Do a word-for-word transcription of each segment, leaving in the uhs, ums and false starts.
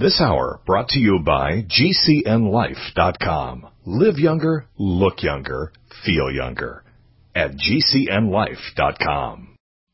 This hour brought to you by G C N life dot com. Live younger, look younger, feel younger at G C N life dot com.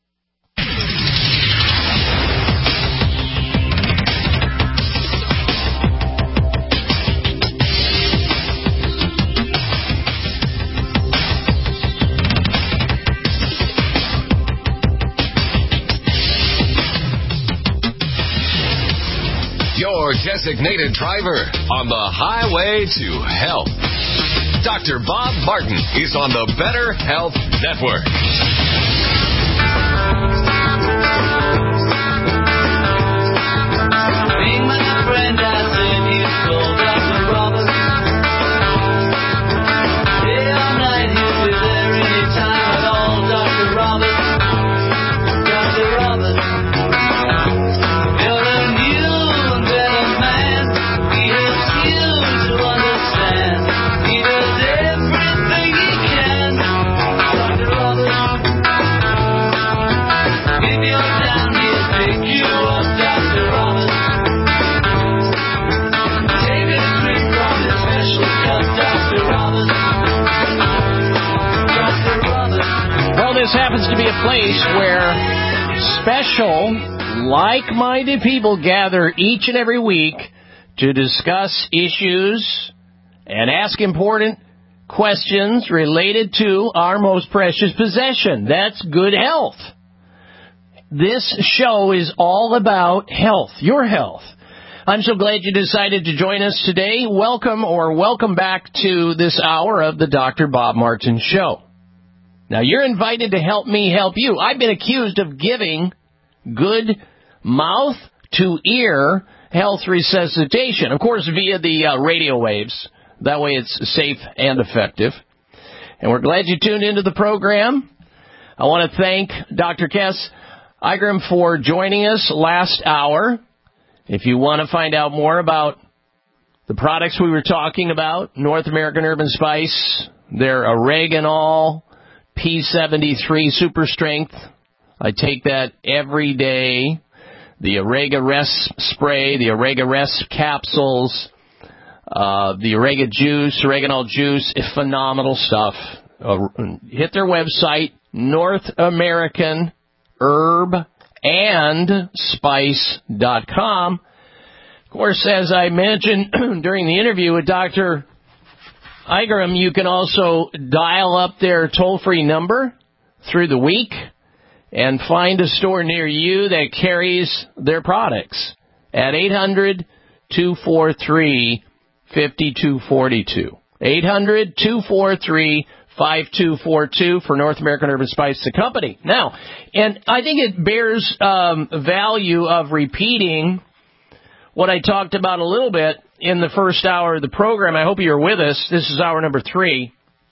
Your designated driver on the highway to health. Doctor Bob Martin is on the Better Health Network. Being my friend, I said you told Doctor Roberts. Day or night, he'll be there anytime at all. Doctor Roberts, Doctor Roberts. You're a new and better man. He helps you to understand. He does everything he can. Doctor Roberts, if you're down, he'll pick you up. Doctor Roberts. Well, this happens to be a place where special, like-minded people gather each and every week to discuss issues and ask important questions related to our most precious possession. That's good health. This show is all about health, your health. I'm so glad you decided to join us today. Welcome or welcome back to this hour of the Doctor Bob Martin Show. Now, you're invited to help me help you. I've been accused of giving good mouth-to-ear health resuscitation, of course, via the uh, radio waves. That way it's safe and effective. And we're glad you tuned into the program. I want to thank Doctor Kes Igram for joining us last hour. If you want to find out more about the products we were talking about, North American Herb and Spice, their Oreganol P seventy-three Super Strength. I take that every day. The Orega Rest Spray, the Orega Rest Capsules, uh, the Orega Juice, Oreganol Juice, phenomenal stuff. Uh, hit their website, North American Herb and Spice dot com. Of course, as I mentioned during the interview with Doctor Igram, you can also dial up their toll-free number through the week and find a store near you that carries their products at eight hundred, two four three, five two four two. eight hundred, two four three, five two four two for North American Herb and Spice, the company. Now, and I think it bears um, value of repeating what I talked about a little bit in the first hour of the program. I hope you're with us. This is hour number three.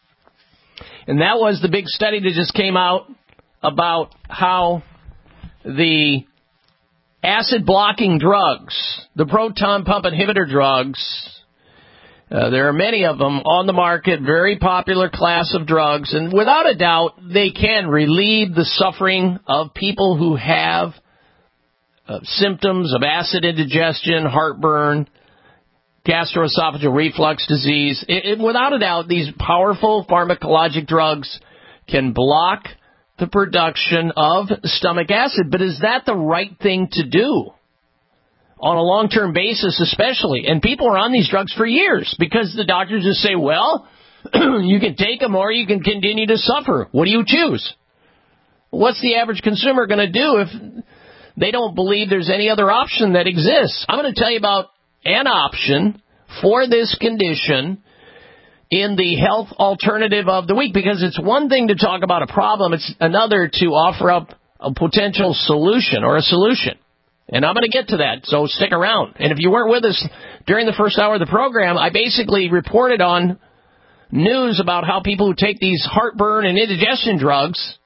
And that was the big study that just came out about how the acid-blocking drugs, the proton pump inhibitor drugs, Uh, there are many of them on the market, very popular class of drugs, and without a doubt, they can relieve the suffering of people who have uh, symptoms of acid indigestion, heartburn, gastroesophageal reflux disease. It, it, without a doubt, these powerful pharmacologic drugs can block the production of stomach acid, but is that the right thing to do? On a long-term basis especially. And people are on these drugs for years because the doctors just say, well, you can take them or you can continue to suffer. What do you choose? What's the average consumer going to do if they don't believe there's any other option that exists? I'm going to tell you about an option for this condition in the health alternative of the week, because it's one thing to talk about a problem. It's another to offer up a potential solution or a solution. And I'm going to get to that, so stick around. And if you weren't with us during the first hour of the program, I basically reported on news about how people who take these heartburn and indigestion drugs,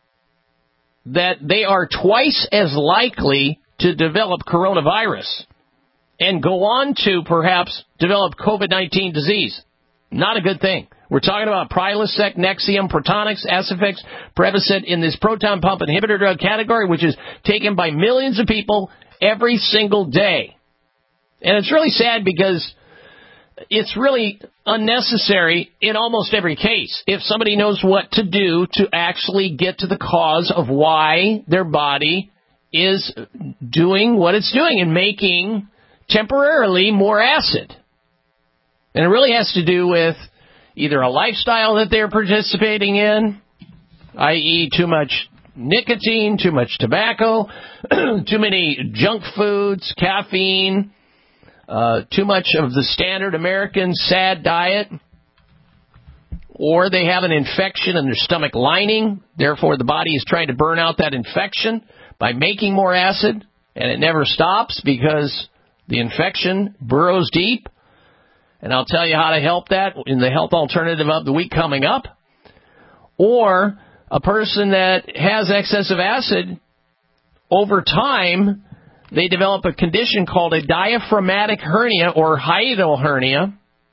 that they are twice as likely to develop coronavirus and go on to perhaps develop COVID nineteen disease. Not a good thing. We're talking about Prilosec, Nexium, Protonix, Acifix, Prevacid in this proton pump inhibitor drug category, which is taken by millions of people every single day. And it's really sad because it's really unnecessary in almost every case. If somebody knows what to do to actually get to the cause of why their body is doing what it's doing and making temporarily more acid. And it really has to do with either a lifestyle that they're participating in, that is too much nicotine, too much tobacco, too many junk foods, caffeine, uh, too much of the standard American sad diet, or they have an infection in their stomach lining, therefore the body is trying to burn out that infection by making more acid, and it never stops because the infection burrows deep. And I'll tell you how to help that in the health alternative of the week coming up. Or a person that has excessive acid, over time, they develop a condition called a diaphragmatic hernia or hiatal hernia,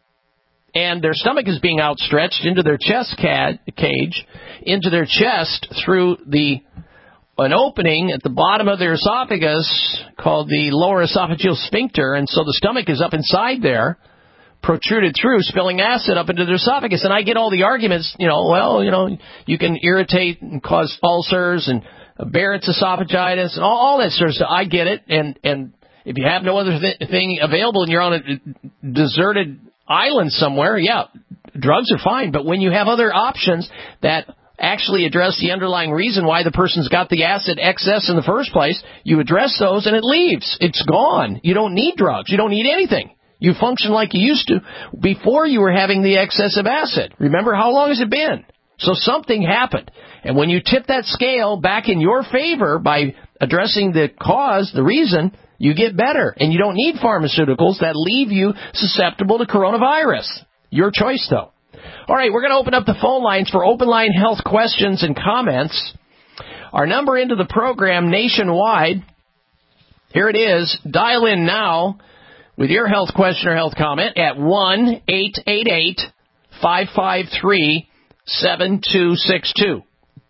and their stomach is being outstretched into their chest cage, into their chest through the an opening at the bottom of their esophagus called the lower esophageal sphincter, and so the stomach is up inside there, protruded through, spilling acid up into their esophagus. And I get all the arguments, you know, well, you know, you can irritate and cause ulcers and Barrett's esophagitis and all, all that sort of stuff. I get it. And, and if you have no other th- thing available and you're on a deserted island somewhere, yeah, drugs are fine. But when you have other options that actually address the underlying reason why the person's got the acid excess in the first place, you address those and it leaves. It's gone. You don't need drugs. You don't need anything. You function like you used to before you were having the excessive acid. Remember, how long has it been? So something happened. And when you tip that scale back in your favor by addressing the cause, the reason, you get better. And you don't need pharmaceuticals that leave you susceptible to coronavirus. Your choice, though. All right, we're going to open up the phone lines for open line health questions and comments. Our number into the program nationwide, here it is. Dial in now with your health question or health comment at one eight eight eight, five five three, seven two six two.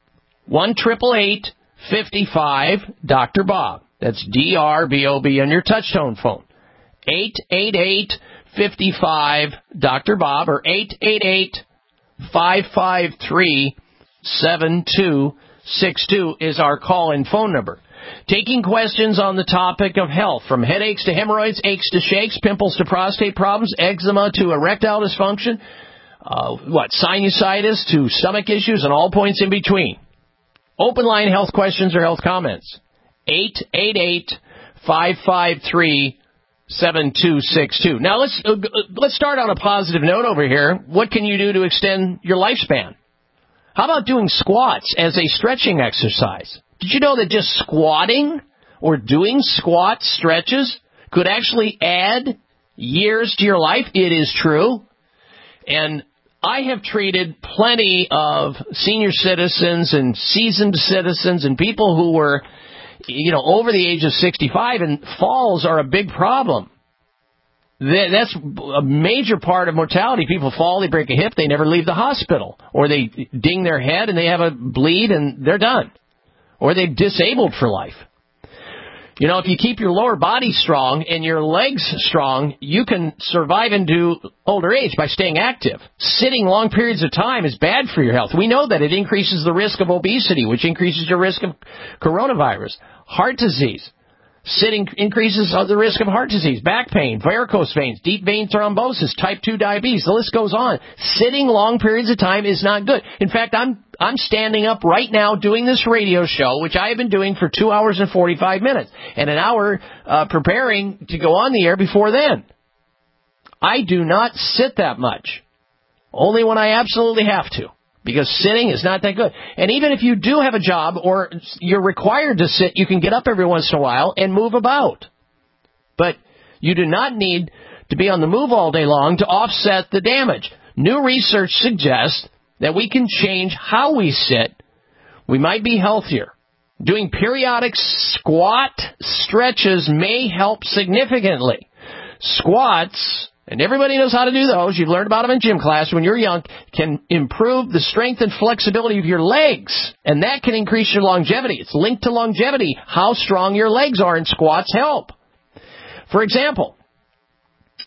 one eight eight eight, five five, Doctor Bob. That's D R B O B on your touchtone phone. eight eight eight, five five, Doctor Bob or eight eight eight, five five three, seven two six two is our call-in phone number. Taking questions on the topic of health, from headaches to hemorrhoids, aches to shakes, pimples to prostate problems, eczema to erectile dysfunction, uh, what, sinusitis to stomach issues, and all points in between. Open line health questions or health comments. eight eight eight, five five three, seven two six two. Now let's uh, let's start on a positive note over here. What can you do to extend your lifespan? How about doing squats as a stretching exercise? Did you know that just squatting or doing squat stretches could actually add years to your life? It is true. And I have treated plenty of senior citizens and seasoned citizens and people who were, you know, over the age of sixty-five, and falls are a big problem. That's a major part of mortality. People fall, they break a hip, they never leave the hospital. Or they ding their head and they have a bleed and they're done. Or they're disabled for life. You know, if you keep your lower body strong and your legs strong, you can survive into older age by staying active. Sitting long periods of time is bad for your health. We know that it increases the risk of obesity, which increases your risk of coronavirus, heart disease. Sitting increases the risk of heart disease, back pain, varicose veins, deep vein thrombosis, type two diabetes. The list goes on. Sitting long periods of time is not good. In fact, I'm I'm standing up right now doing this radio show, which I have been doing for two hours and forty-five minutes, and an hour uh, preparing to go on the air before then. I do not sit that much, only when I absolutely have to. Because sitting is not that good. And even if you do have a job or you're required to sit, you can get up every once in a while and move about. But you do not need to be on the move all day long to offset the damage. New research suggests that we can change how we sit. We might be healthier. Doing periodic squat stretches may help significantly. Squats, and everybody knows how to do those, you've learned about them in gym class when you're young, can improve the strength and flexibility of your legs, and that can increase your longevity. It's linked to longevity. How strong your legs are in squats help. For example,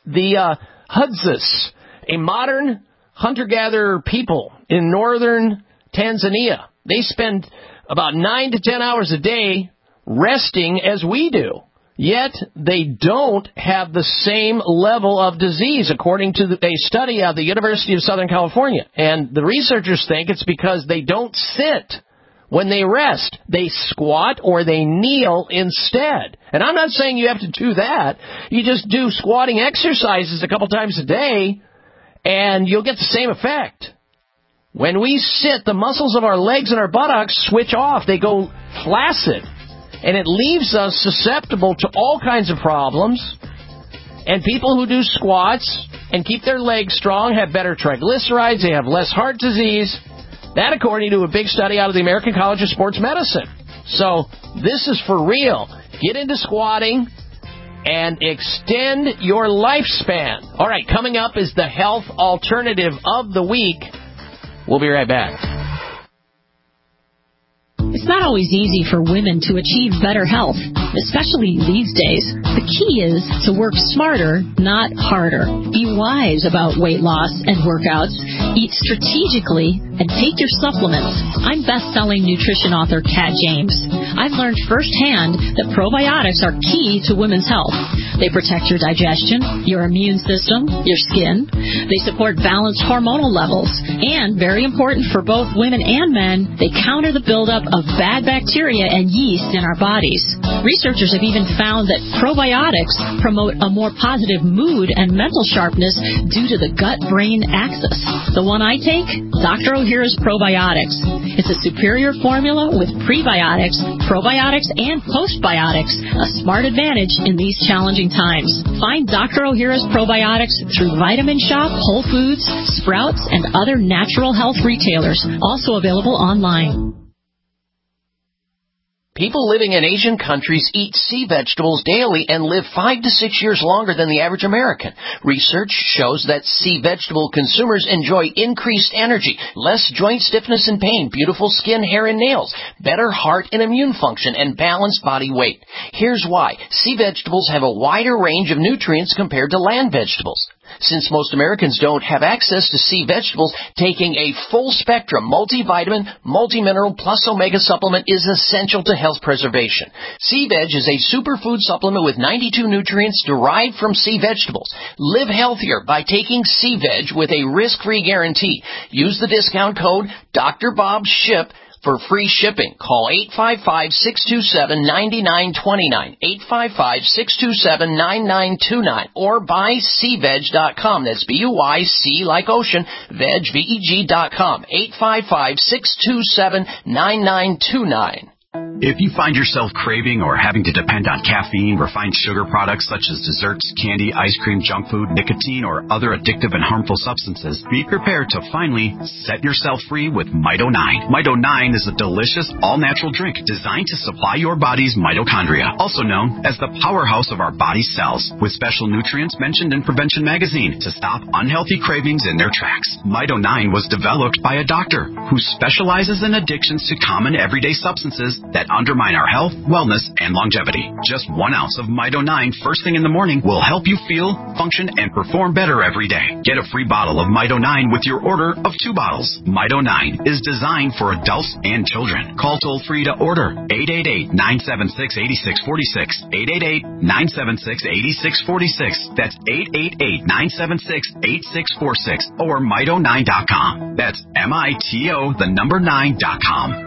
the uh, Hudzas, a modern hunter-gatherer people in northern Tanzania. They spend about nine to ten hours a day resting as we do. Yet they don't have the same level of disease, according to a study out of the University of Southern California. And the researchers think it's because they don't sit when they rest. They squat or they kneel instead. And I'm not saying you have to do that. You just do squatting exercises a couple times a day, and you'll get the same effect. When we sit, the muscles of our legs and our buttocks switch off. They go flaccid. And it leaves us susceptible to all kinds of problems. And people who do squats and keep their legs strong have better triglycerides. They have less heart disease. That according to a big study out of the American College of Sports Medicine. So this is for real. Get into squatting and extend your lifespan. All right, coming up is the health alternative of the week. We'll be right back. It's not always easy for women to achieve better health, especially these days. The key is to work smarter, not harder. Be wise about weight loss and workouts. Eat strategically and take your supplements. I'm best-selling nutrition author Kat James. I've learned firsthand that probiotics are key to women's health. They protect your digestion, your immune system, your skin. They support balanced hormonal levels. And, very important for both women and men, they counter the buildup of bad bacteria and yeast in our bodies. Researchers have even found that probiotics promote a more positive mood and mental sharpness due to the gut-brain axis. The one I take, Doctor Ohhira's Probiotics. It's a superior formula with prebiotics, probiotics, and postbiotics, a smart advantage in these challenging times. Find Doctor Ohhira's Probiotics through Vitamin Shop, Whole Foods, Sprouts, and other natural health retailers, also available online. People living in Asian countries eat sea vegetables daily and live five to six years longer than the average American. Research shows that sea vegetable consumers enjoy increased energy, less joint stiffness and pain, beautiful skin, hair, and nails, better heart and immune function, and balanced body weight. Here's why. Sea vegetables have a wider range of nutrients compared to land vegetables. Since most Americans don't have access to sea vegetables, taking a full-spectrum multivitamin, multimineral, plus omega supplement is essential to health preservation. Sea Veg is a superfood supplement with ninety-two nutrients derived from sea vegetables. Live healthier by taking Sea Veg with a risk-free guarantee. Use the discount code Doctor Bob Ship for free shipping. Call eight five five, six two seven, nine nine two nine, eight five five, six two seven, nine nine two nine, or buy sea veg dot com. That's B U Y C like ocean, veg, V E G dot com, eight five five, six two seven, nine nine two nine. If you find yourself craving or having to depend on caffeine, refined sugar products such as desserts, candy, ice cream, junk food, nicotine, or other addictive and harmful substances, be prepared to finally set yourself free with Mito nine. Mito nine is a delicious, all-natural drink designed to supply your body's mitochondria, also known as the powerhouse of our body's cells, with special nutrients mentioned in Prevention Magazine to stop unhealthy cravings in their tracks. Mito nine was developed by a doctor who specializes in addictions to common everyday substances that undermine our health, wellness, and longevity. Just one ounce of Mito nine first thing in the morning will help you feel, function, and perform better every day. Get a free bottle of Mito nine with your order of two bottles. Mito nine is designed for adults and children. Call toll-free to order eight eight eight, nine seven six, eight six four six, eight eight eight, nine seven six, eight six four six. That's eight eight eight, nine seven six, eight six four six or mito nine dot com. That's M I T O, the number nine dot com.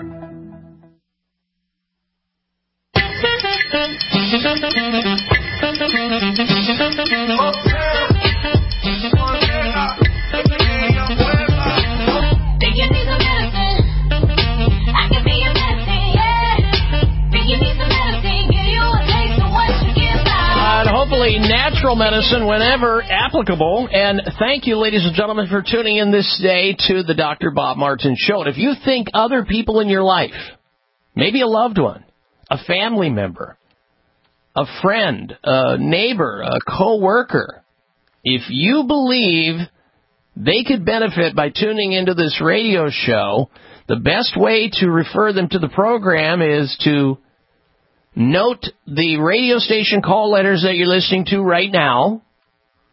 And hopefully natural medicine whenever applicable. And thank you, ladies and gentlemen, for tuning in this day to the Doctor Bob Martin Show. And if you think other people in your life, maybe a loved one, a family member, a friend, a neighbor, a co-worker, if you believe they could benefit by tuning into this radio show, the best way to refer them to the program is to note the radio station call letters that you're listening to right now,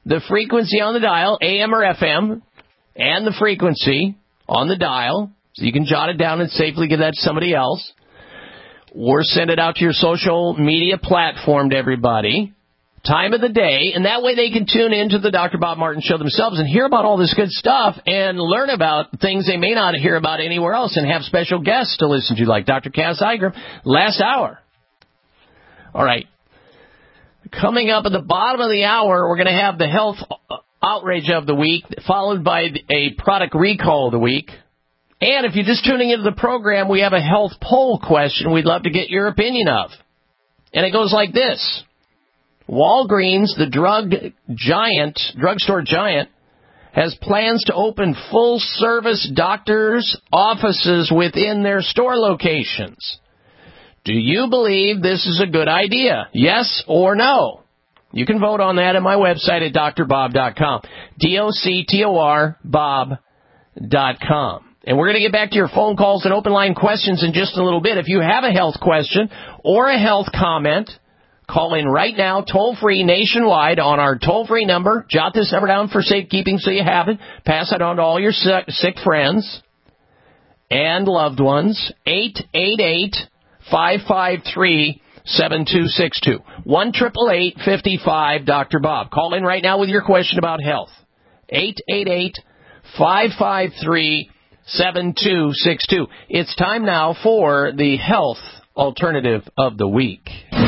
the frequency on the dial, A M or F M, and the frequency on the dial, so you can jot it down and safely give that to somebody else, or send it out to your social media platform to everybody, time of the day, and that way they can tune into the Doctor Bob Martin Show themselves and hear about all this good stuff and learn about things they may not hear about anywhere else and have special guests to listen to, like Doctor Cass Igram last hour. All right. Coming up at the bottom of the hour, we're going to have the health outrage of the week, followed by a product recall of the week. And if you're just tuning into the program, we have a health poll question we'd love to get your opinion of. And it goes like this. Walgreens, the drug giant, drugstore giant, has plans to open full-service doctors' offices within their store locations. Do you believe this is a good idea? Yes or no? You can vote on that at my website at D R bob dot com. D O C T O R Bob dot com. And we're going to get back to your phone calls and open line questions in just a little bit. If you have a health question or a health comment, call in right now, toll-free nationwide on our toll-free number. Jot this number down for safekeeping so you have it. Pass it on to all your sick, sick friends and loved ones. eight eight eight, five five three, seven two six two. one eight eight eight, five five, Doctor Bob. Call in right now with your question about health. eight eight eight, five five three, seven two six two. It's time now for the health alternative of the week.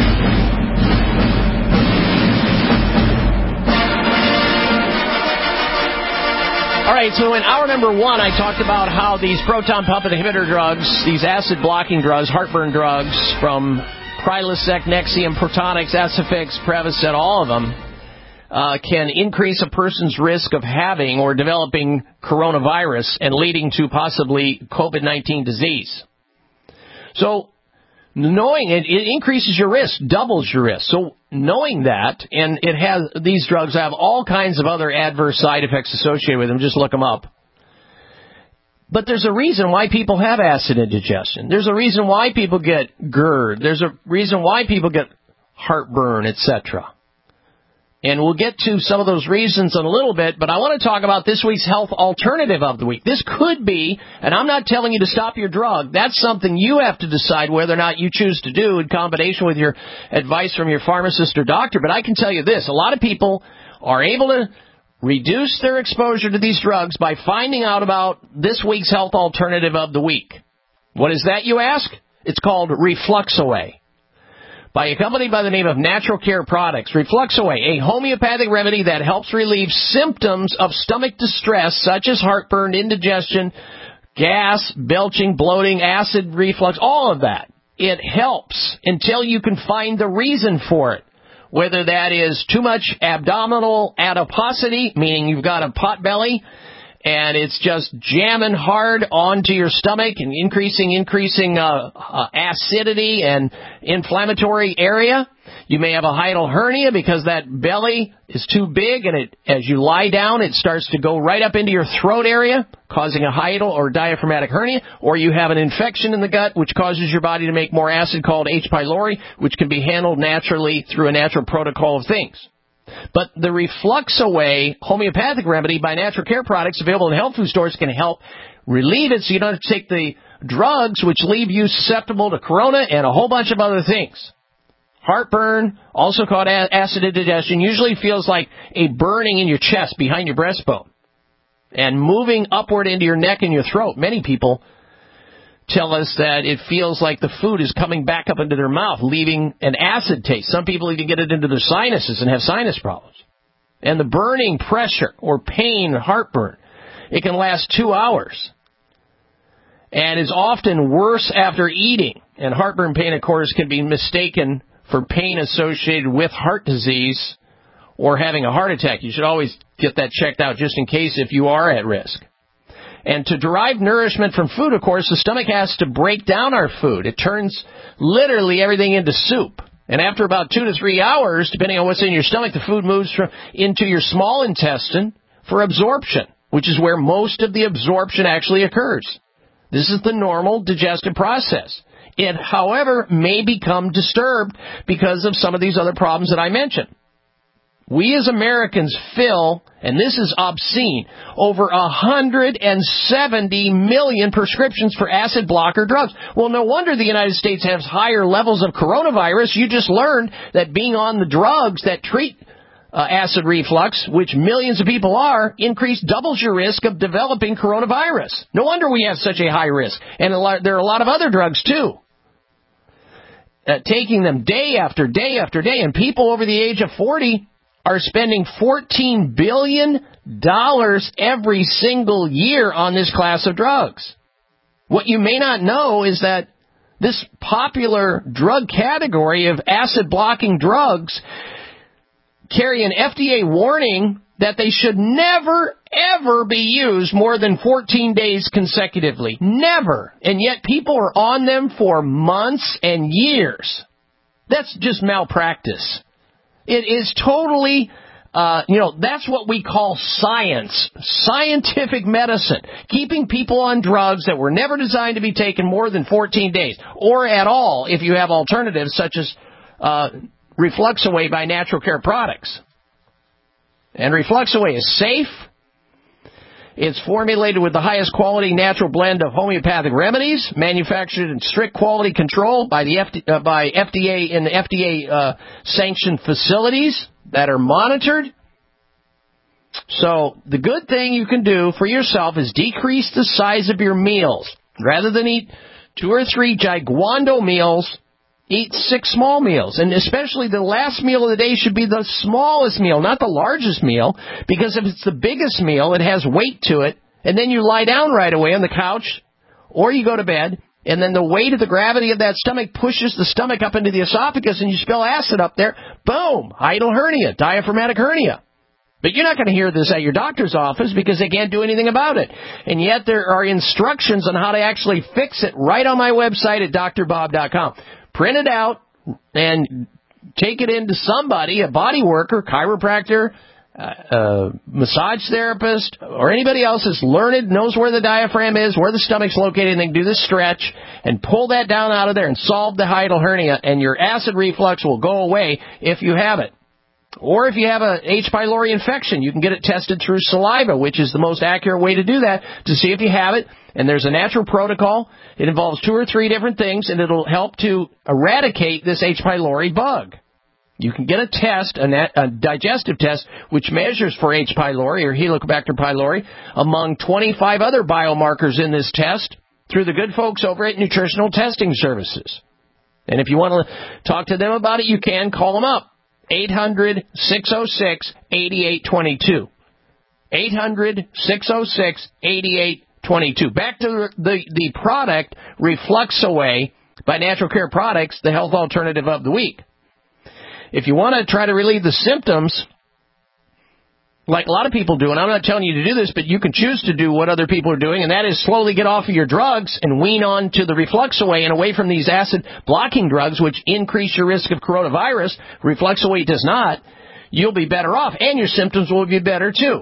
All right, so in hour number one, I talked about how these proton pump inhibitor drugs, these acid-blocking drugs, heartburn drugs from Prilosec, Nexium, Protonix, Acifix, Prevacid, all of them, uh, can increase a person's risk of having or developing coronavirus and leading to possibly COVID nineteen disease. So knowing it, it increases your risk, doubles your risk. So knowing that, and it has these drugs have all kinds of other adverse side effects associated with them. Just look them up. But there's a reason why people have acid indigestion. There's a reason why people get GERD. There's a reason why people get heartburn, et cetera. And we'll get to some of those reasons in a little bit, but I want to talk about this week's health alternative of the week. This could be, and I'm not telling you to stop your drug. That's something you have to decide whether or not you choose to do in combination with your advice from your pharmacist or doctor. But I can tell you this, a lot of people are able to reduce their exposure to these drugs by finding out about this week's health alternative of the week. What is that, you ask? It's called Refluxaway, by a company by the name of Natural Care Products. Refluxaway, a homeopathic remedy that helps relieve symptoms of stomach distress such as heartburn, indigestion, gas, belching, bloating, acid reflux, all of that. It helps until you can find the reason for it. Whether that is too much abdominal adiposity, meaning you've got a pot belly, and it's just jamming hard onto your stomach and increasing, increasing uh, uh, acidity and inflammatory area. You may have a hiatal hernia because that belly is too big, and it, as you lie down, it starts to go right up into your throat area, causing a hiatal or diaphragmatic hernia. Or you have an infection in the gut, which causes your body to make more acid called H. pylori, which can be handled naturally through a natural protocol of things. But the Refluxaway homeopathic remedy by Natural Care Products, available in health food stores, can help relieve it so you don't have to take the drugs which leave you susceptible to corona and a whole bunch of other things. Heartburn, also called acid indigestion, usually feels like a burning in your chest behind your breastbone and moving upward into your neck and your throat. Many people tell us that it feels like the food is coming back up into their mouth, leaving an acid taste. Some people even get it into their sinuses and have sinus problems. And the burning pressure or pain, heartburn, it can last two hours and is often worse after eating. And heartburn pain, of course, can be mistaken for pain associated with heart disease or having a heart attack. You should always get that checked out just in case if you are at risk. And to derive nourishment from food, of course, the stomach has to break down our food. It turns literally everything into soup. And after about two to three hours, depending on what's in your stomach, the food moves from, into your small intestine for absorption, which is where most of the absorption actually occurs. This is the normal digestive process. It, however, may become disturbed because of some of these other problems that I mentioned. We as Americans fill, and this is obscene, over one hundred seventy million prescriptions for acid blocker drugs. Well, no wonder the United States has higher levels of coronavirus. You just learned that being on the drugs that treat uh, acid reflux, which millions of people are, increase doubles your risk of developing coronavirus. No wonder we have such a high risk. And a lot, there are a lot of other drugs, too. Uh, taking them day after day after day, and people over the age of forty are spending fourteen billion dollars every single year on this class of drugs. What you may not know is that this popular drug category of acid-blocking drugs carry an F D A warning that they should never, ever be used more than fourteen days consecutively. Never. And yet people are on them for months and years. That's just malpractice. It is totally, uh, you know, that's what we call science, scientific medicine, keeping people on drugs that were never designed to be taken more than fourteen days, or at all if you have alternatives such as uh, Refluxaway by Natural Care Products. And Refluxaway is safe. It's formulated with the highest quality natural blend of homeopathic remedies, manufactured in strict quality control by the F D, uh, by F D A in F D A uh, sanctioned facilities that are monitored. So the good thing you can do for yourself is decrease the size of your meals. Rather than eat two or three giguando meals, eat six small meals. And especially the last meal of the day should be the smallest meal, not the largest meal, because if it's the biggest meal, it has weight to it, and then you lie down right away on the couch, or you go to bed, and then the weight of the gravity of that stomach pushes the stomach up into the esophagus, and you spill acid up there. Boom! Hiatal hernia, diaphragmatic hernia. But you're not going to hear this at your doctor's office because they can't do anything about it. And yet there are instructions on how to actually fix it right on my website at D R bob dot com. Print it out and take it into somebody, a body worker, chiropractor, uh, uh, massage therapist, or anybody else that's learned, knows where the diaphragm is, where the stomach's located, and they can do this stretch and pull that down out of there and solve the hiatal hernia, and your acid reflux will go away if you have it. Or if you have a H. pylori infection, you can get it tested through saliva, which is the most accurate way to do that, to see if you have it. And there's a natural protocol. It involves two or three different things, and it'll help to eradicate this H. pylori bug. You can get a test, a, nat- a digestive test, which measures for H. pylori or Helicobacter pylori among twenty-five other biomarkers in this test through the good folks over at Nutritional Testing Services. And if you want to talk to them about it, you can call them up. eight hundred, six oh six, eight eight two two. eight hundred, six oh six, eight eight two two. Back to the, the, the product, Refluxaway by Natural Care Products, the health alternative of the week. If you want to try to relieve the symptoms, like a lot of people do, and I'm not telling you to do this, but you can choose to do what other people are doing, and that is slowly get off of your drugs and wean on to the Refluxaway and away from these acid-blocking drugs, which increase your risk of coronavirus. Refluxaway does not. You'll be better off, and your symptoms will be better, too.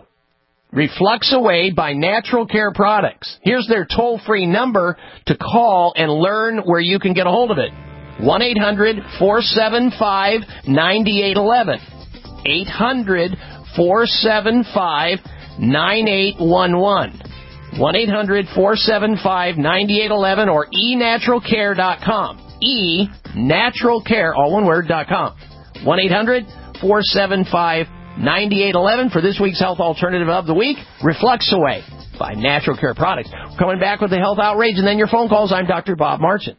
Refluxaway by Natural Care Products. Here's their toll-free number to call and learn where you can get a hold of it. one eight hundred, four seven five, nine eight one one. eight hundred, four seven five, nine eight one one. one eight hundred, four seven five, nine eight one one or e natural care dot com. e natural care, all one word, dot com. one eight hundred, four seven five, nine eight one one for this week's Health Alternative of the Week, Refluxaway by Natural Care Products. We're coming back with the Health Outrage and then your phone calls. I'm Doctor Bob Martin.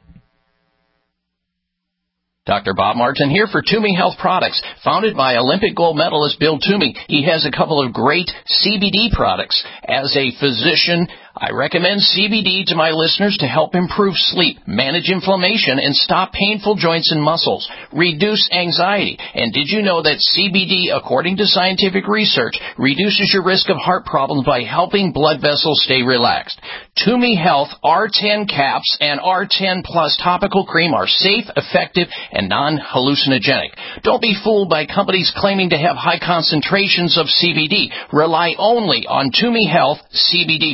Doctor Bob Martin here for Toomey Health Products. Founded by Olympic gold medalist Bill Toomey, he has a couple of great C B D products. As a physician, I recommend C B D to my listeners to help improve sleep, manage inflammation, and stop painful joints and muscles, reduce anxiety. And did you know that C B D, according to scientific research, reduces your risk of heart problems by helping blood vessels stay relaxed? Toomey Health R ten caps and R ten Plus topical cream are safe, effective, and non-hallucinogenic. Don't be fooled by companies claiming to have high concentrations of C B D. Rely only on Toomey Health C B D products.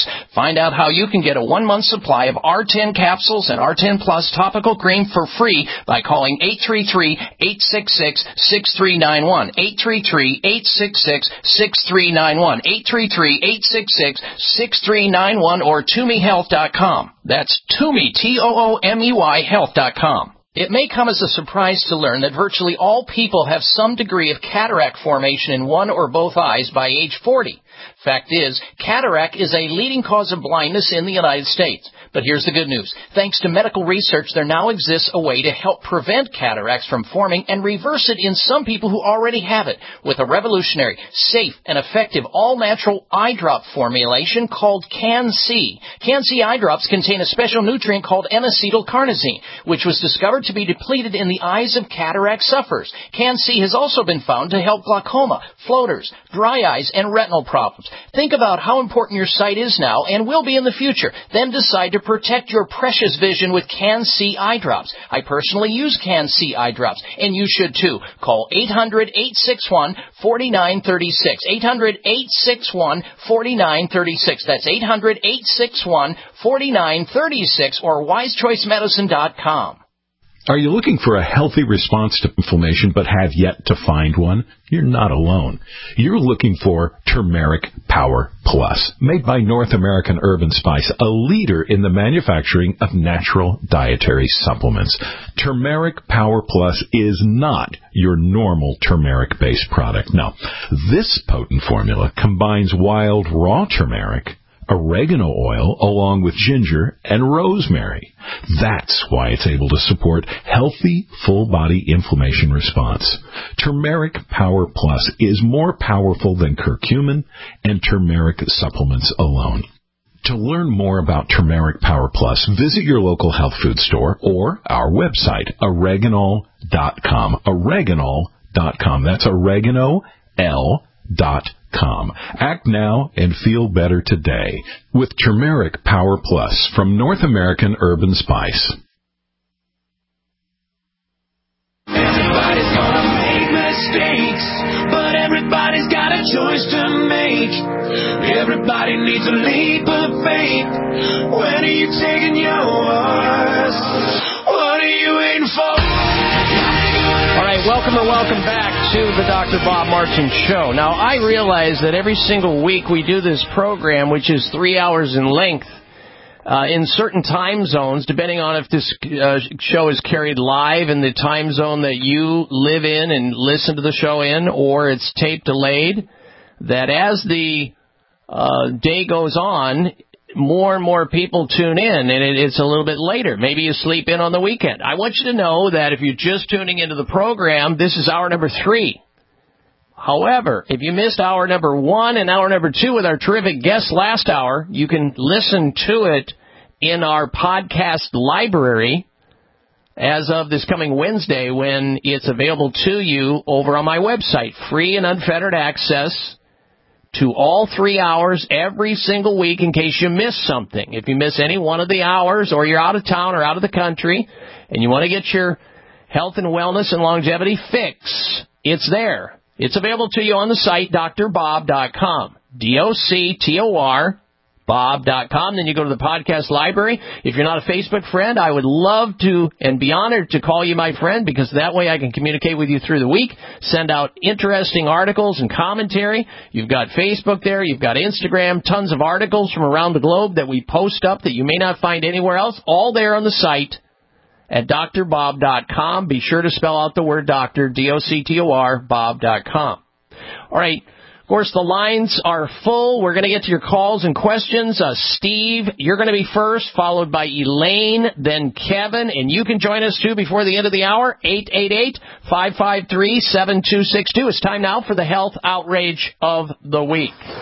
Find out how you can get a one-month supply of R ten capsules and R ten Plus topical cream for free by calling eight three three, eight six six, six three nine one, eight three three, eight six six, six three nine one, eight three three, eight six six, six three nine one, or toomey health dot com. That's Toomey, T O O M E Y, health dot com. It may come as a surprise to learn that virtually all people have some degree of cataract formation in one or both eyes by age forty. Fact is, cataract is a leading cause of blindness in the United States. But here's the good news. Thanks to medical research, there now exists a way to help prevent cataracts from forming and reverse it in some people who already have it with a revolutionary, safe, and effective all-natural eye drop formulation called Can-C. Can-C eye drops contain a special nutrient called N-acetylcarnosine, which was discovered to be depleted in the eyes of cataract sufferers. Can-C has also been found to help glaucoma, floaters, dry eyes, and retinal problems. Think about how important your sight is now and will be in the future. Then decide to protect your precious vision with Can-C eye drops. I personally use Can-C eye drops, and you should too. Call eight hundred, eight six one, four nine three six. eight hundred, eight six one, four nine three six. That's eight hundred, eight six one, four nine three six or wise choice medicine dot com. Are you looking for a healthy response to inflammation but have yet to find one? You're not alone. You're looking for Turmeric Power Plus, made by North American Herb and Spice, a leader in the manufacturing of natural dietary supplements. Turmeric Power Plus is not your normal turmeric-based product. No, this potent formula combines wild raw turmeric, oregano oil, along with ginger and rosemary. That's why it's able to support healthy, full-body inflammation response. Turmeric Power Plus is more powerful than curcumin and turmeric supplements alone. To learn more about Turmeric Power Plus, visit your local health food store or our website, oreganol dot com. oreganol dot com. That's oregano, L, dot com. Act now and feel better today with Turmeric Power Plus from North American Herb and Spice. Everybody's gonna make mistakes, but everybody's got a choice to make. Everybody needs a leap of faith. When are you taking yours? What are you waiting for? All right, welcome or welcome back to the Doctor Bob Martin Show. Now, I realize that every single week we do this program, which is three hours in length, uh, in certain time zones, depending on if this uh, show is carried live in the time zone that you live in and listen to the show in, or it's tape delayed, that as the uh, day goes on, more and more people tune in, and it, it's a little bit later. Maybe you sleep in on the weekend. I want you to know that if you're just tuning into the program, this is hour number three. However, if you missed hour number one and hour number two with our terrific guest last hour, you can listen to it in our podcast library as of this coming Wednesday when it's available to you over on my website. Free and unfettered access to all three hours every single week in case you miss something. If you miss any one of the hours or you're out of town or out of the country and you want to get your health and wellness and longevity fix, it's there. It's available to you on the site, D R bob dot com. D O C T O R, Bob dot com. Then you go to the podcast library. If you're not a Facebook friend, I would love to and be honored to call you my friend because that way I can communicate with you through the week, send out interesting articles and commentary. You've got Facebook there. You've got Instagram, tons of articles from around the globe that we post up that you may not find anywhere else, all there on the site at D R bob dot com. Be sure to spell out the word doctor, D O C T O R, Bob dot com. All right. Of course, the lines are full. We're going to get to your calls and questions. Uh, Steve, you're going to be first, followed by Elaine, then Kevin. And you can join us, too, before the end of the hour, eight eight eight, five five three, seven two six two. It's time now for the Health Outrage of the Week. Jeez,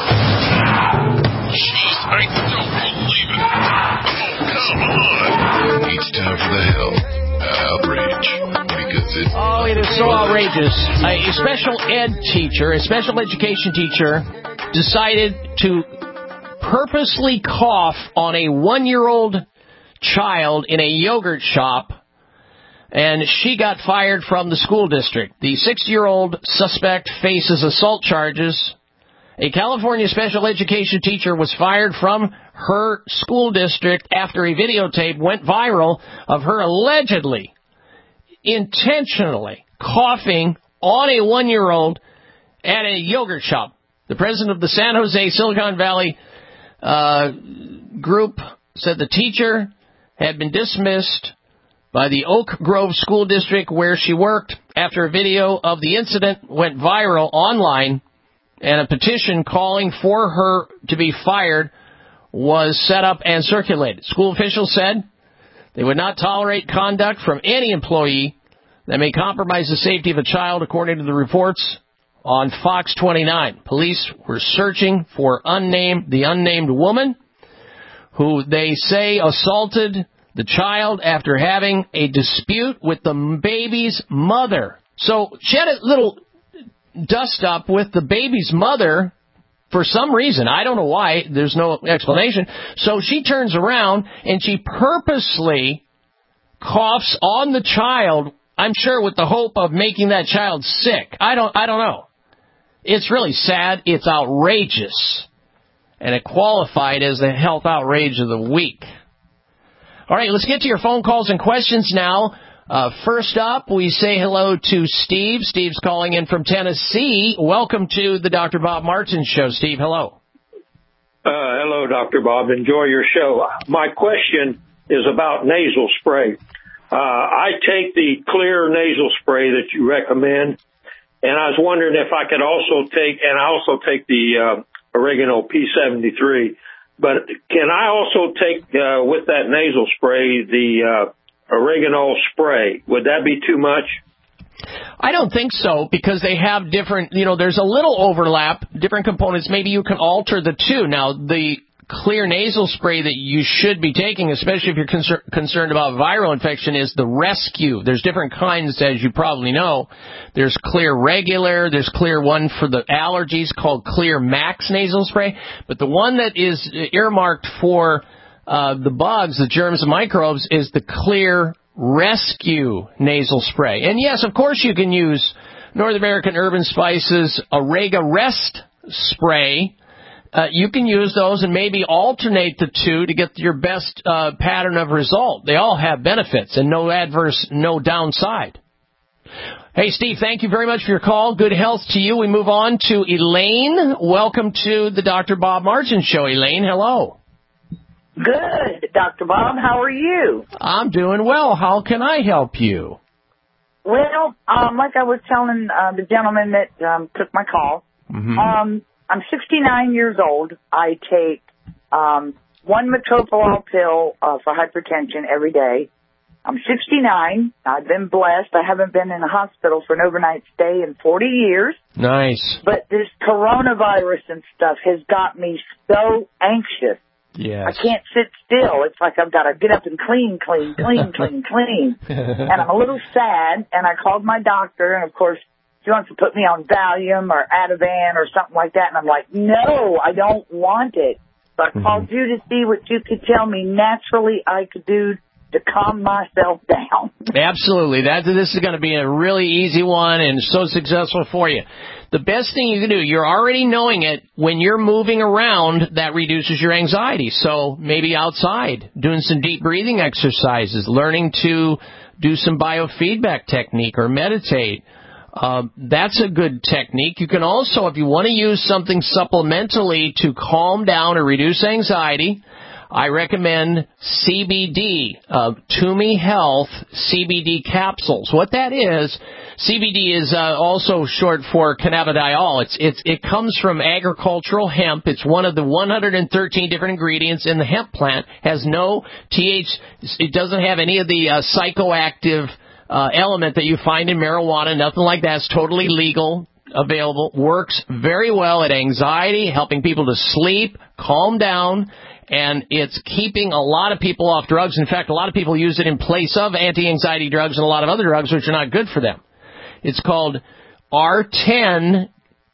I don't believe it. Oh, come on. It's time for the Health Outrage. Because it, oh, it is so outrageous. A special ed teacher, a special education teacher, decided to purposely cough on a one-year-old child in a yogurt shop, and she got fired from the school district. The six-year-old suspect faces assault charges A California special education teacher was fired from her school district after a videotape went viral of her allegedly, intentionally coughing on a one-year-old at a yogurt shop. The president of the San Jose Silicon Valley uh, group said the teacher had been dismissed by the Oak Grove School District where she worked after a video of the incident went viral online and a petition calling for her to be fired was set up and circulated. School officials said they would not tolerate conduct from any employee that may compromise the safety of a child, according to the reports on Fox twenty-nine. Police were searching for unnamed the unnamed woman who they say assaulted the child after having a dispute with the baby's mother. So she had a little dust up with the baby's mother for some reason. I don't know why. There's no explanation. So she turns around and she purposely coughs on the child, I'm sure with the hope of making that child sick. I don't, I don't know. It's really sad. It's outrageous. And it qualified as the health outrage of the week. All right, let's get to your phone calls and questions now. Uh, first up, we say hello to Steve. Steve's calling in from Tennessee. Welcome to the Doctor Bob Martin Show. Steve, hello. Uh, hello, Doctor Bob. Enjoy your show. My question is about nasal spray. Uh, I take the clear nasal spray that you recommend, and I was wondering if I could also take, and I also take the uh, Oregano P seventy-three, but can I also take uh, with that nasal spray the uh, oregano spray? Would that be too much? I don't think so, because they have different, you know, there's a little overlap, different components. Maybe you can alter the two. Now, the clear nasal spray that you should be taking, especially if you're concer- concerned about viral infection, is the Rescue. There's different kinds, as you probably know. There's clear regular. There's clear one for the allergies called Clear Max nasal spray. But the one that is earmarked for uh, the bugs, the germs and microbes, is the Clear Rescue nasal spray. And yes, of course you can use North American Urban Spices Orega Rest spray. Uh, you can use those and maybe alternate the two to get your best uh, pattern of result. They all have benefits and no adverse, no downside. Hey, Steve, thank you very much for your call. Good health to you. We move on to Elaine. Welcome to the Doctor Bob Martin Show. Elaine, hello. Good, Doctor Bob. How are you? I'm doing well. How can I help you? Well, um, like I was telling uh, the gentleman that um, took my call, mm-hmm. um, I'm sixty-nine years old. I take um, one metoprolol pill uh, for hypertension every day. I'm sixty-nine. I've been blessed. I haven't been in a hospital for an overnight stay in forty years. Nice. But this coronavirus and stuff has got me so anxious. Yes. I can't sit still. It's like I've got to get up and clean, clean, clean, clean, clean. And I'm a little sad, and I called my doctor, and, of course, she wants to put me on Valium or Ativan or something like that. And I'm like, no, I don't want it. So I called mm-hmm. you to see what you could tell me naturally I could do to calm myself down. Absolutely. That, this is going to be a really easy one and so successful for you. The best thing you can do, you're already knowing it, when you're moving around, that reduces your anxiety. So maybe outside, doing some deep breathing exercises, learning to do some biofeedback technique or meditate. Uh, that's a good technique. You can also, if you want to use something supplementally to calm down or reduce anxiety, I recommend C B D, uh, Toomey Health C B D capsules. What that is, C B D is uh, also short for cannabidiol. It's, it's, it comes from agricultural hemp. It's one of the one hundred thirteen different ingredients in the hemp plant. Has no T H, it doesn't have any of the uh, psychoactive uh, element that you find in marijuana. Nothing like that. It's totally legal, available, works very well at anxiety, helping people to sleep, calm down. And it's keeping a lot of people off drugs. In fact, a lot of people use it in place of anti-anxiety drugs and a lot of other drugs which are not good for them. It's called R ten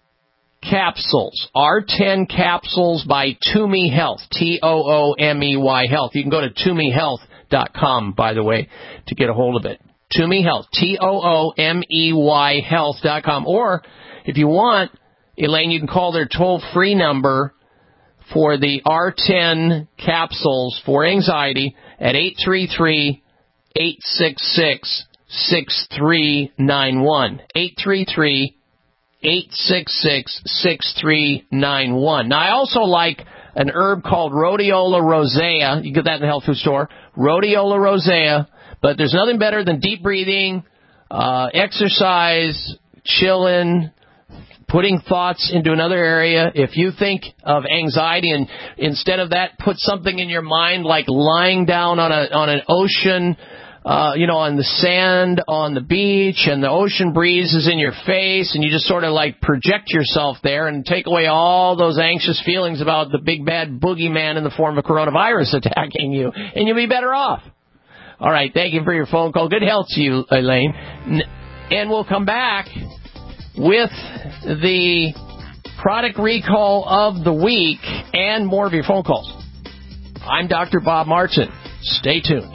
capsules. R ten capsules by Toomey Health. T O O M E Y Health. You can go to toomey health dot com, by the way, to get a hold of it. Toomey Health. T O O M E Y Health dot com. Or, if you want, Elaine, you can call their toll-free number for the R ten capsules for anxiety at eight three three, eight six six, six three nine one. eight three three, eight six six, six three nine one. Now, I also like an herb called Rhodiola rosea. You get that in the health food store. Rhodiola rosea. But there's nothing better than deep breathing, uh, exercise, chilling, putting thoughts into another area. If you think of anxiety and instead of that, put something in your mind like lying down on a on an ocean, uh, you know, on the sand, on the beach, and the ocean breeze is in your face, and you just sort of like project yourself there and take away all those anxious feelings about the big bad boogeyman in the form of coronavirus attacking you, and you'll be better off. All right, thank you for your phone call. Good health to you, Elaine. And we'll come back with the product recall of the week and more of your phone calls. I'm Doctor Bob Martin. Stay tuned.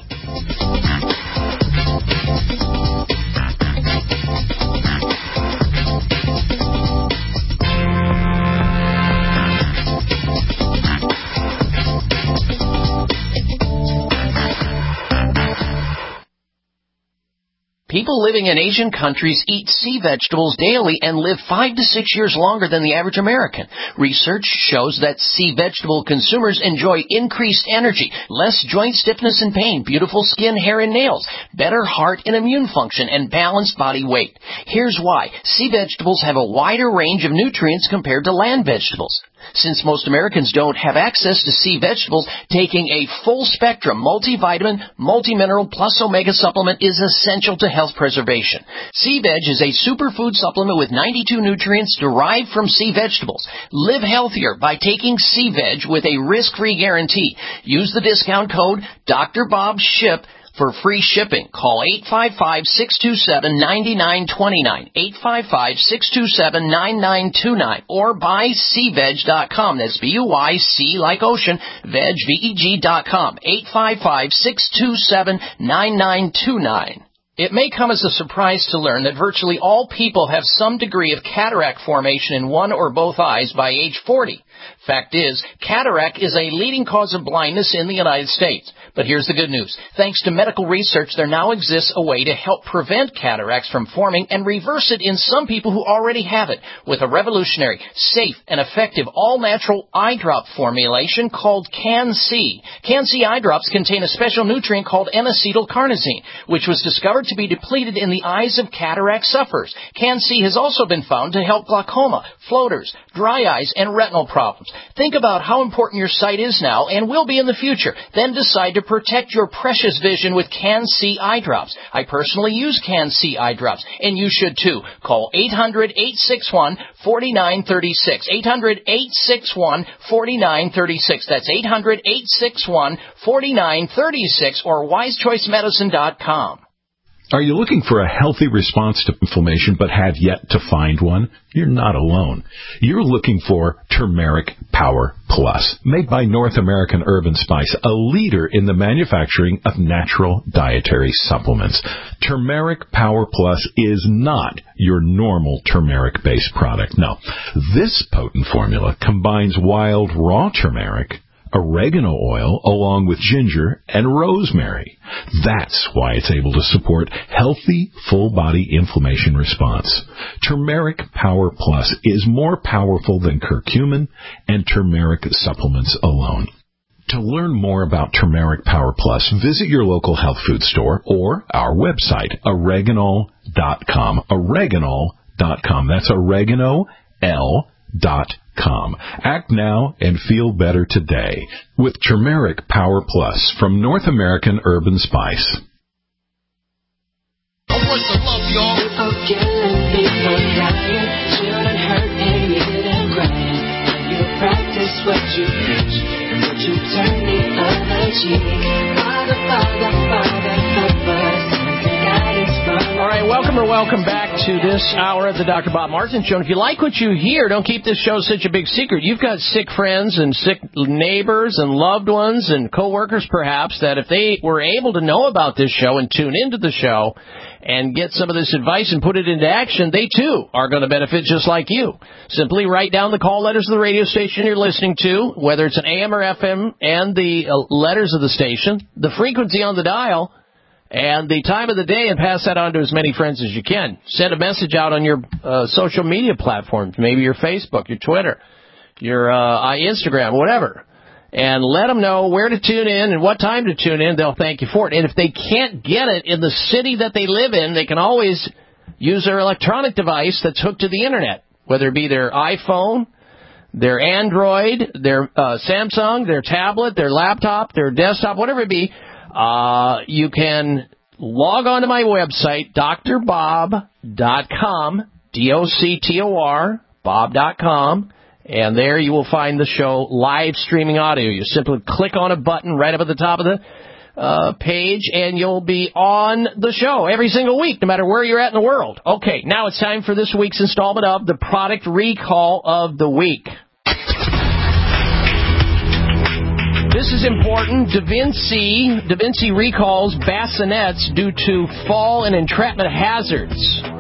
People living in Asian countries eat sea vegetables daily and live five to six years longer than the average American. Research shows that sea vegetable consumers enjoy increased energy, less joint stiffness and pain, beautiful skin, hair, and nails, better heart and immune function, and balanced body weight. Here's why. Sea vegetables have a wider range of nutrients compared to land vegetables. Since most Americans don't have access to sea vegetables, taking a full-spectrum multivitamin, multimineral, plus omega supplement is essential to health preservation. Sea Veg is a superfood supplement with ninety-two nutrients derived from sea vegetables. Live healthier by taking Sea Veg with a risk-free guarantee. Use the discount code Doctor Bob Ship for free shipping. Call eight five five, six two seven, nine nine two nine, eight five five, six two seven, nine nine two nine, or buy sea veg dot com. That's B U Y C like ocean, veg, V E G dot com, eight five five, six two seven, nine nine two nine. It may come as a surprise to learn that virtually all people have some degree of cataract formation in one or both eyes by age forty. Fact is, cataract is a leading cause of blindness in the United States. But here's the good news. Thanks to medical research, there now exists a way to help prevent cataracts from forming and reverse it in some people who already have it with a revolutionary, safe, and effective all-natural eye drop formulation called Can-C. Can-C eye drops contain a special nutrient called N-acetylcarnosine, which was discovered to be depleted in the eyes of cataract sufferers. Can-C has also been found to help glaucoma, floaters, dry eyes, and retinal problems. Think about how important your sight is now and will be in the future. Then decide to protect your precious vision with Can-C eye drops. I personally use Can-C eye drops, and you should too. Call eight hundred, eight six one, four nine three six. eight hundred, eight six one, four nine three six. That's eight hundred, eight six one, four nine three six or wise choice medicine dot com. Are you looking for a healthy response to inflammation but have yet to find one? You're not alone. You're looking for Turmeric Power Plus, made by North American Herb and Spice, a leader in the manufacturing of natural dietary supplements. Turmeric Power Plus is not your normal turmeric-based product. No, this potent formula combines wild raw turmeric, oregano oil, along with ginger and rosemary. That's why it's able to support healthy, full-body inflammation response. Turmeric Power Plus is more powerful than curcumin and turmeric supplements alone. To learn more about Turmeric Power Plus, visit your local health food store or our website, oreganol dot com. oreganol dot com. That's oregano, L, dot com. Act now and feel better today with Turmeric Power Plus from North American Herb and Spice. I want some love, y'all. People killing, people dying, children hurt and you hear them crying. When you practice what you preach, would you turn the other cheek? Father, Father, Father, help us. Guidance from All right, welcome Welcome or welcome back to this hour of the Doctor Bob Martin Show. And if you like what you hear, don't keep this show such a big secret. You've got sick friends and sick neighbors and loved ones and coworkers, perhaps, that if they were able to know about this show and tune into the show and get some of this advice and put it into action, they, too, are going to benefit just like you. Simply write down the call letters of the radio station you're listening to, whether it's an A M or F M, and the uh, letters of the station, the frequency on the dial, and the time of the day, and pass that on to as many friends as you can. Send a message out on your uh, social media platforms, maybe your Facebook, your Twitter, your uh, Instagram, whatever, and let them know where to tune in and what time to tune in. They'll thank you for it. And if they can't get it in the city that they live in, they can always use their electronic device that's hooked to the Internet, whether it be their iPhone, their Android, their uh, Samsung, their tablet, their laptop, their desktop, whatever it be. Uh, you can log on to my website, D R bob dot com, D O C T O R, bob dot com, and there you will find the show live streaming audio. You simply click on a button right up at the top of the uh, page, and you'll be on the show every single week, no matter where you're at in the world. Okay, now it's time for this week's installment of the Product Recall of the Week. This is important. Da Vinci, Da Vinci recalls bassinets due to fall and entrapment hazards.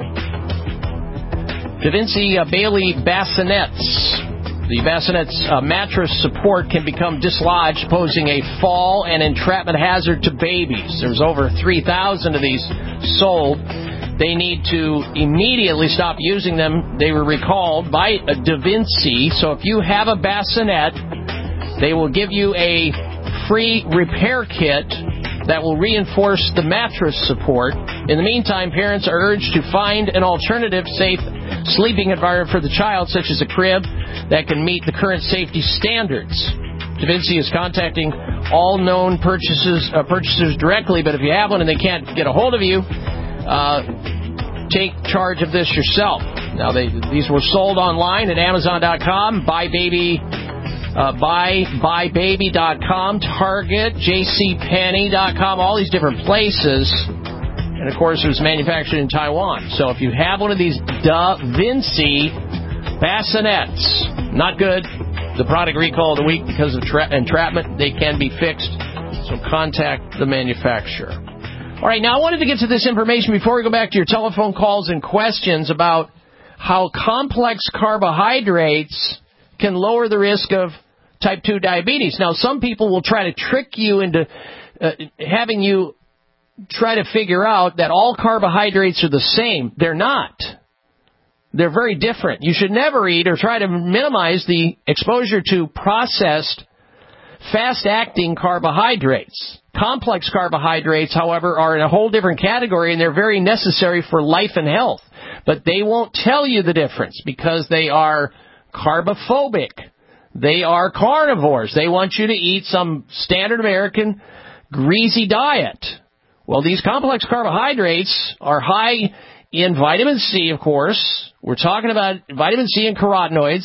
Da Vinci uh, Bailey bassinets. The bassinet's uh, mattress support can become dislodged, posing a fall and entrapment hazard to babies. There's over three thousand of these sold. They need to immediately stop using them. They were recalled by uh, Da Vinci. So if you have a bassinet, they will give you a free repair kit that will reinforce the mattress support. In the meantime, parents are urged to find an alternative safe sleeping environment for the child, such as a crib that can meet the current safety standards. Da Vinci is contacting all known purchases, uh, purchasers directly, but if you have one and they can't get a hold of you, uh, take charge of this yourself. Now, they, these were sold online at Amazon dot com, Buy Baby... Uh, buy buy baby dot com, Target, J C Penney dot com, all these different places. And, of course, it was manufactured in Taiwan. So if you have one of these Da Vinci bassinets, not good. The product recall of the week because of tra- entrapment. They can be fixed. So contact the manufacturer. All right, now I wanted to get to this information before we go back to your telephone calls and questions about how complex carbohydrates can lower the risk of type two diabetes. Now, some people will try to trick you into uh, having you try to figure out that all carbohydrates are the same. They're not. They're very different. You should never eat or try to minimize the exposure to processed, fast-acting carbohydrates. Complex carbohydrates, however, are in a whole different category, and they're very necessary for life and health. But they won't tell you the difference because they are carbophobic. They are carnivores. They want you to eat some standard American greasy diet. Well, these complex carbohydrates are high in vitamin C, of course. We're talking about vitamin C and carotenoids,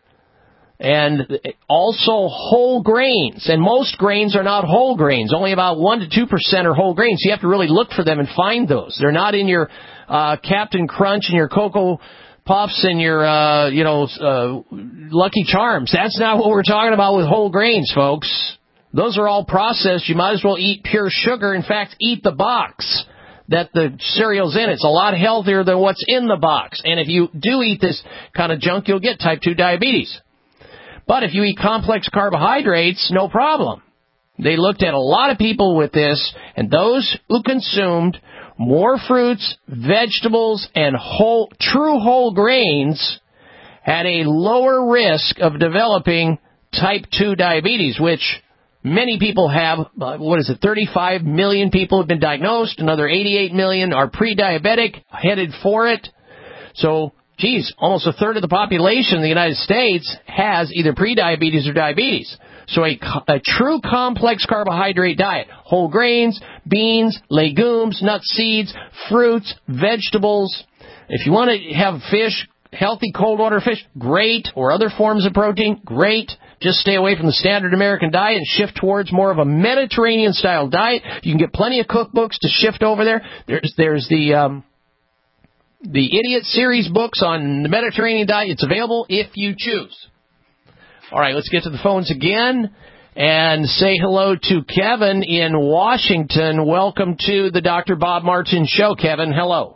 and also whole grains. And most grains are not whole grains. Only about one to two percent are whole grains. You have to really look for them and find those. They're not in your uh, Captain Crunch and your Cocoa Puffs and your, uh, you know, uh, Lucky Charms. That's not what we're talking about with whole grains, folks. Those are all processed. You might as well eat pure sugar. In fact, eat the box that the cereal's in. It's a lot healthier than what's in the box. And if you do eat this kind of junk, you'll get type two diabetes. But if you eat complex carbohydrates, no problem. They looked at a lot of people with this, and those who consumed more fruits, vegetables, and whole, true whole grains had a lower risk of developing type two diabetes, which many people have. Uh, what is it, thirty-five million people have been diagnosed. Another eighty-eight million are pre-diabetic, headed for it. So, geez, almost a third of the population in the United States has either pre-diabetes or diabetes. So a, a true complex carbohydrate diet, whole grains, beans, legumes, nuts, seeds, fruits, vegetables. If you want to have fish, healthy cold water fish, great, or other forms of protein, great. Just stay away from the standard American diet and shift towards more of a Mediterranean-style diet. You can get plenty of cookbooks to shift over there. There's, there's the... Um, The Idiot Series books on the Mediterranean diet. It's available if you choose. All right, let's get to the phones again and say hello to Kevin in Washington. Welcome to the Doctor Bob Martin Show, Kevin. Hello.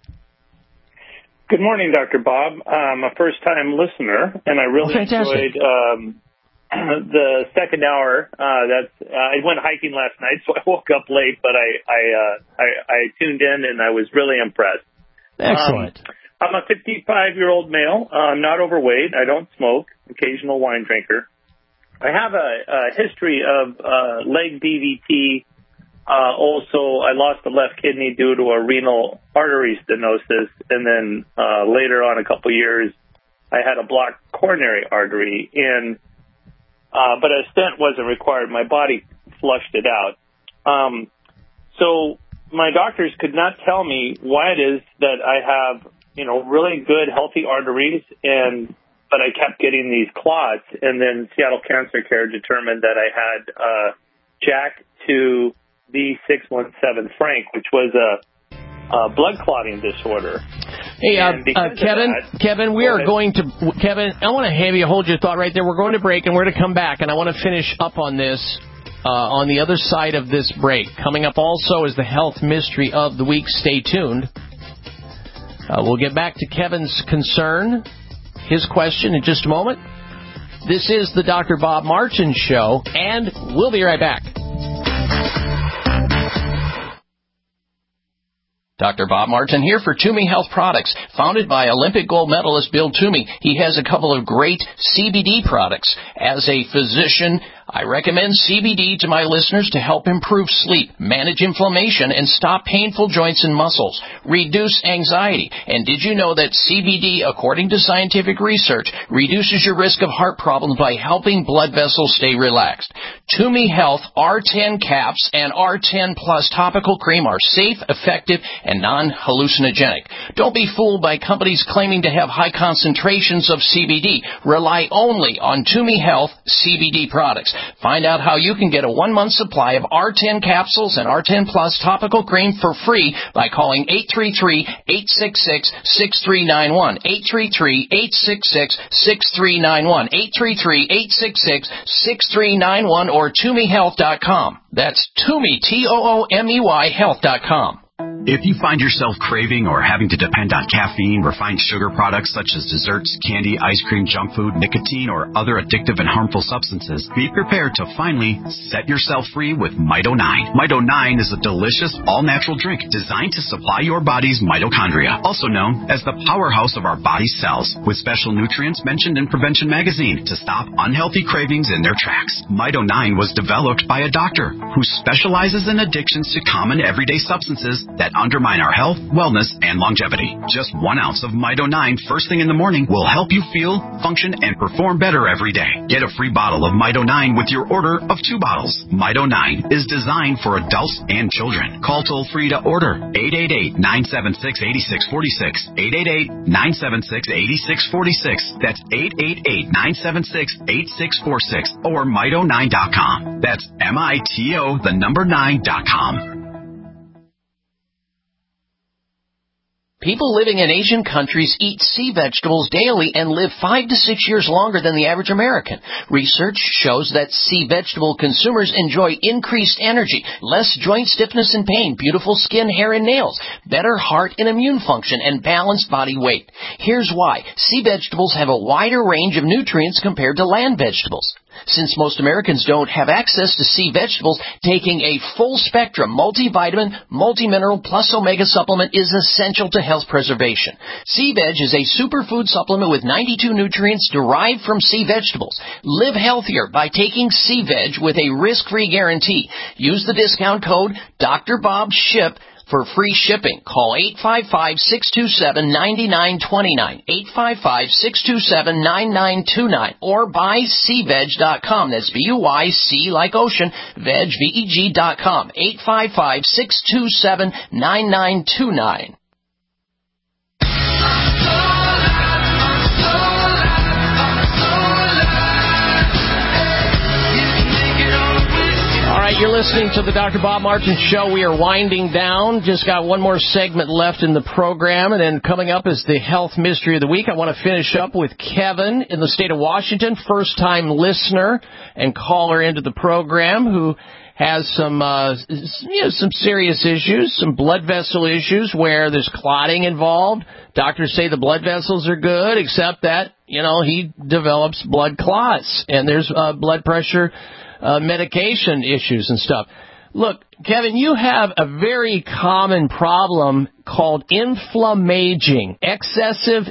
Good morning, Doctor Bob. I'm a first-time listener, and I really oh, fantastic. enjoyed um, the second hour. Uh, that's uh, I went hiking last night, so I woke up late, but I I, uh, I I tuned in, and I was really impressed. Excellent. Um, I'm a fifty-five-year-old male. I'm not overweight. I don't smoke. Occasional wine drinker. I have a, a history of uh, leg D V T. Uh, also, I lost the left kidney due to a renal artery stenosis, and then uh, later on, a couple years, I had a blocked coronary artery, and uh, but a stent wasn't required. My body flushed it out. Um, so my doctors could not tell me why it is that I have, you know, really good, healthy arteries, and but I kept getting these clots, and then Seattle Cancer Care determined that I had uh, Jack two B six one seven Frank, which was a, a blood clotting disorder. Hey, uh, uh, Kevin, that, Kevin, we are ahead. going to, Kevin, I want to have you hold your thought right there. We're going to break, and we're going to come back, and I want to finish up on this uh, on the other side of this break. Coming up also is the health mystery of the week. Stay tuned. Uh, we'll get back to Kevin's concern, his question in just a moment. This is the Doctor Bob Martin Show, and we'll be right back. Doctor Bob Martin here for Toomey Health Products, founded by Olympic gold medalist Bill Toomey. He has a couple of great C B D products. As a physician, I recommend C B D to my listeners to help improve sleep, manage inflammation, and stop painful joints and muscles, reduce anxiety. And did you know that C B D, according to scientific research, reduces your risk of heart problems by helping blood vessels stay relaxed? Toomey Health R ten caps and R ten plus topical cream are safe, effective, and non-hallucinogenic. Don't be fooled by companies claiming to have high concentrations of C B D. Rely only on Toomey Health C B D products. Find out how you can get a one-month supply of R ten capsules and R ten plus topical cream for free by calling eight three three, eight six six, six three nine one, eight three three, eight six six, six three nine one, eight three three, eight six six, six three nine one, or Toomey Health dot com. That's Toomey, T O O M E Y, health dot com. If you find yourself craving or having to depend on caffeine, refined sugar products such as desserts, candy, ice cream, junk food, nicotine, or other addictive and harmful substances, be prepared to finally set yourself free with Mito nine. Mito nine is a delicious, all-natural drink designed to supply your body's mitochondria, also known as the powerhouse of our body's cells, with special nutrients mentioned in Prevention Magazine to stop unhealthy cravings in their tracks. Mito nine was developed by a doctor who specializes in addictions to common everyday substances that undermine our health, wellness, and longevity. Just one ounce of Mito nine first thing in the morning will help you feel, function, and perform better every day. Get a free bottle of Mito nine with your order of two bottles. Mito nine is designed for adults and children. Call toll-free to order eight eight eight, nine seven six, eight six four six, eight eight eight, nine seven six, eight six four six. That's eight eight eight, nine seven six, eight six four six or Mito nine dot com. That's M I T O, the number nine dot com. People living in Asian countries eat sea vegetables daily and live five to six years longer than the average American. Research shows that sea vegetable consumers enjoy increased energy, less joint stiffness and pain, beautiful skin, hair, and nails, better heart and immune function, and balanced body weight. Here's why. Sea vegetables have a wider range of nutrients compared to land vegetables. Since most Americans don't have access to sea vegetables, taking a full-spectrum multivitamin, multimineral, plus omega supplement is essential to health preservation. Sea Veg is a superfood supplement with ninety-two nutrients derived from sea vegetables. Live healthier by taking Sea Veg with a risk-free guarantee. Use the discount code Doctor Bob Ship for free shipping. Call eight five five, six two seven, nine nine two nine, eight five five, six two seven, nine nine two nine, or buy sea veg dot com. That's B U Y C like ocean, veg, V E G dot com, eight five five, six two seven, nine nine two nine. All right, You're listening to the Doctor Bob Martin Show. We are winding down. Just got one more segment left in the program, and then coming up is the Health Mystery of the Week. I want to finish up with Kevin in the state of Washington, first-time listener and caller into the program, who has some, uh, you know, some serious issues, some blood vessel issues where there's clotting involved. Doctors say the blood vessels are good, except that, you know, he develops blood clots, and there's uh, blood pressure uh, medication issues and stuff. Look, Kevin, you have a very common problem called inflammaging, excessive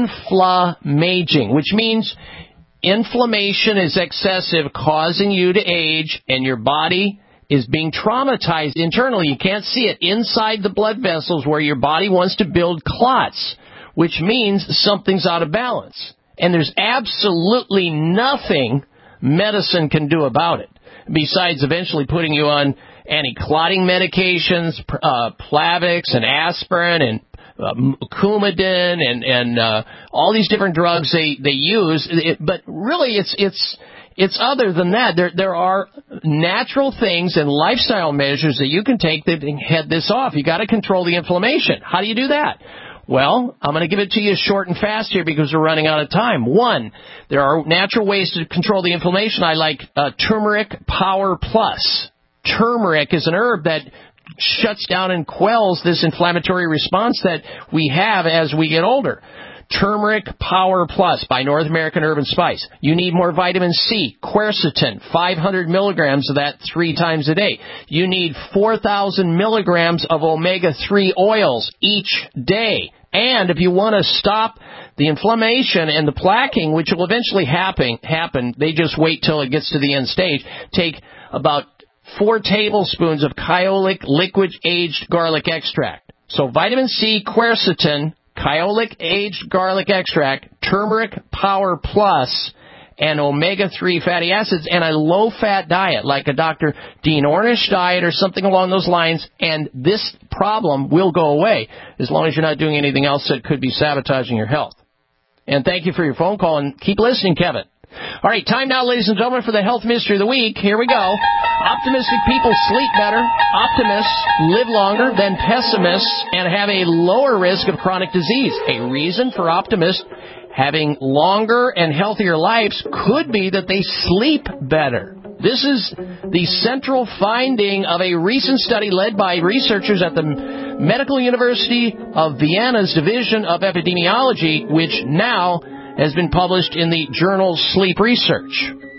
inflammaging, which means inflammation is excessive, causing you to age, and your body is being traumatized internally. You can't see it inside the blood vessels where your body wants to build clots, which means something's out of balance. And there's absolutely nothing medicine can do about it, besides eventually putting you on anti-clotting medications, uh, Plavix and aspirin and uh, Coumadin and, and uh, all these different drugs they, they use. It, but really, it's it's it's other than that. There there are natural things and lifestyle measures that you can take that head this off. You got to control the inflammation. How do you do that? Well, I'm going to give it to you short and fast here because we're running out of time. One, there are natural ways to control the inflammation. I like uh, Turmeric Power Plus. Turmeric is an herb that shuts down and quells this inflammatory response that we have as we get older. Turmeric Power Plus by North American Herb and Spice. You need more vitamin C, quercetin, five hundred milligrams of that three times a day. You need four thousand milligrams of omega three oils each day. And if you want to stop the inflammation and the plaquing, which will eventually happen, happen, they just wait till it gets to the end stage, take about four tablespoons of Kyolic liquid aged garlic extract. So vitamin C, quercetin, Kyolic aged garlic extract, Turmeric Power Plus, and omega three fatty acids, and a low-fat diet like a Doctor Dean Ornish diet or something along those lines, and this problem will go away as long as you're not doing anything else that could be sabotaging your health. And thank you for your phone call, and keep listening, Kevin. All right, time now, ladies and gentlemen, for the Health Mystery of the Week. Here we go. Optimistic people sleep better. Optimists live longer than pessimists and have a lower risk of chronic disease. A reason for optimists having longer and healthier lives could be that they sleep better. This is the central finding of a recent study led by researchers at the Medical University of Vienna's Division of Epidemiology, which now has been published in the journal Sleep Research.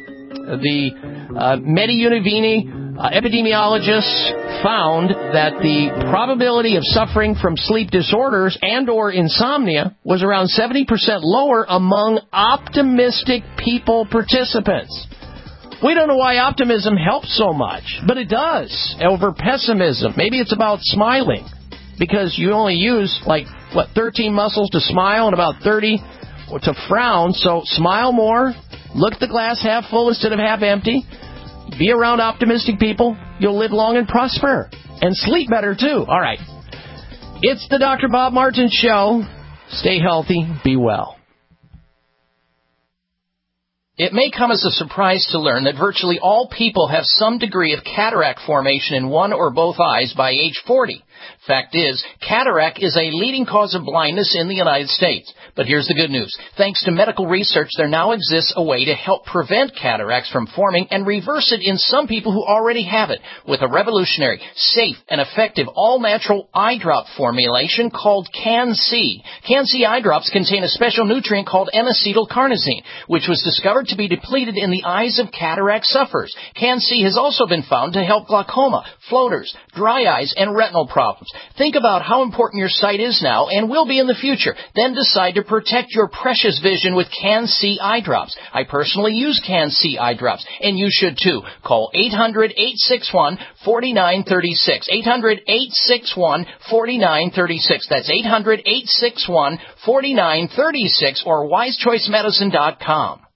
The uh, Mediunivini uh, epidemiologists found that the probability of suffering from sleep disorders and or insomnia was around seventy percent lower among optimistic people participants. We don't know why optimism helps so much, but it does over pessimism. Maybe it's about smiling, because you only use, like, what, thirteen muscles to smile and about thirty to frown. So smile more, look at the glass half full instead of half empty, be around optimistic people, you'll live long and prosper, and sleep better too. All right, it's the Doctor Bob Martin Show. Stay healthy, be well. It may come as a surprise to learn that virtually all people have some degree of cataract formation in one or both eyes by age forty. Fact is, cataract is a leading cause of blindness in the United States. But here's the good news. Thanks to medical research, there now exists a way to help prevent cataracts from forming and reverse it in some people who already have it with a revolutionary, safe, and effective all-natural eye drop formulation called Can-C. Can-C eye drops contain a special nutrient called N-acetylcarnosine, which was discovered to be depleted in the eyes of cataract sufferers. Can-C has also been found to help glaucoma, floaters, dry eyes, and retinal problems. Think about how important your sight is now and will be in the future. Then decide to protect your precious vision with Can-C eye drops. I personally use Can-C eye drops, and you should too. Call eight hundred, eight six one, four nine three six. eight hundred, eight six one, four nine three six. That's eight hundred, eight six one, four nine three six or wise choice medicine dot com.